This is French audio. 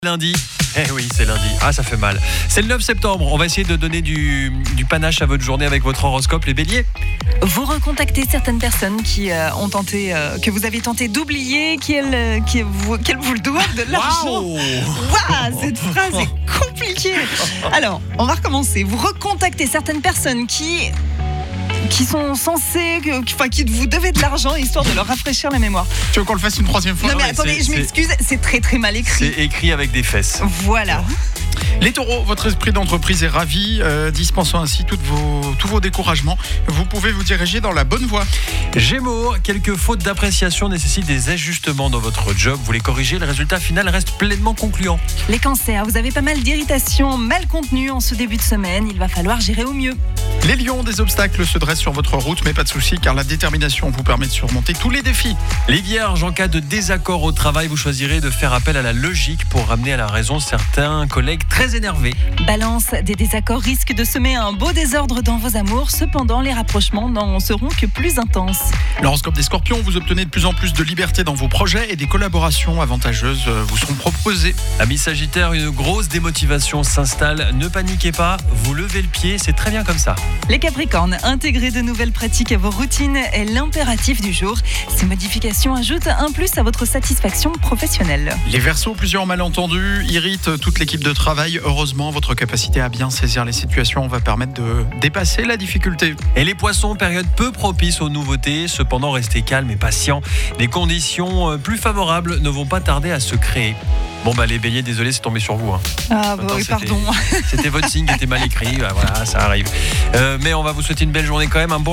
Lundi, oui c'est lundi, ça fait mal. C'est le 9 septembre, on va essayer de donner du panache à votre journée avec votre horoscope, les béliers. Vous recontactez certaines personnes qui ont tenté, que vous avez tenté d'oublier, qu'elles vous le doivent de l'argent. Waouh, cette phrase est compliquée. Alors, on va recommencer. Vous recontactez certaines personnes qui sont censées, qui vous devez de l'argent, histoire de leur rafraîchir la mémoire. Tu veux qu'on le fasse une troisième fois? Non mais attendez, je m'excuse, c'est très très mal écrit. C'est écrit avec des fesses. Voilà. Les taureaux, votre esprit d'entreprise est ravi, dispensant ainsi tous vos découragements. Vous pouvez vous diriger dans la bonne voie. Gémeaux, quelques fautes d'appréciation nécessitent des ajustements dans votre job. Vous les corrigez, le résultat final reste pleinement concluant. Les cancers, vous avez pas mal d'irritations mal contenues en ce début de semaine. Il va falloir gérer au mieux. Les lions, des obstacles se dressent sur votre route, mais pas de souci car la détermination vous permet de surmonter tous les défis. Les vierges, en cas de désaccord au travail, vous choisirez de faire appel à la logique pour ramener à la raison certains collègues très énervés. Balance, des désaccords risquent de semer un beau désordre dans vos amours. Cependant, les rapprochements n'en seront que plus intenses. L'horoscope des scorpions, vous obtenez de plus en plus de liberté dans vos projets et des collaborations avantageuses vous seront proposées. Amis Sagittaire, une grosse démotivation s'installe. Ne paniquez pas, vous levez le pied, c'est très bien comme ça. Les Capricornes, intégrer de nouvelles pratiques à vos routines est l'impératif du jour. Ces modifications ajoutent un plus à votre satisfaction professionnelle. Les Verseaux, plusieurs malentendus irritent toute l'équipe de travail. Heureusement, votre capacité à bien saisir les situations va permettre de dépasser la difficulté. Et les Poissons, période peu propice aux nouveautés. Cependant, restez calme et patient. Les conditions plus favorables ne vont pas tarder à se créer. Bon les béliers, désolé, c'est tombé sur vous. Oui, pardon. C'était votre signe qui était mal écrit. Voilà, ça arrive. Mais on va vous souhaiter une belle journée quand même. Un bon